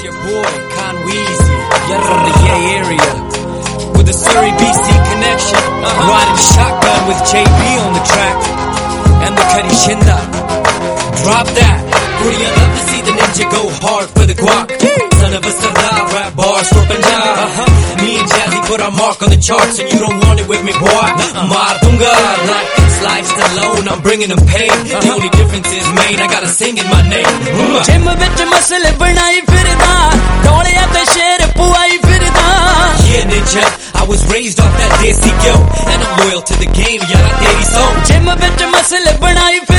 your boy, Conweezy. You're from the Yay area with a Surrey BC connection. Riding shotgun with JB on the track and the Kari Shinda. Drop that. Korea love to see the ninja go hard for the guac. Son of a Sardar, rap bars for Punjab. Me and Jazzy put our mark on the charts and you don't want it with me, boy. Maar dunga, like Sly Stallone, I'm bringing them pain. The only difference is, man, I gotta sing in my name. Gym vich masle banai firda, doliya te sher puai firda. Yeah, ninja, I was raised off that desi yo, and I'm loyal to the game, yara teri song. Gym vich masle banai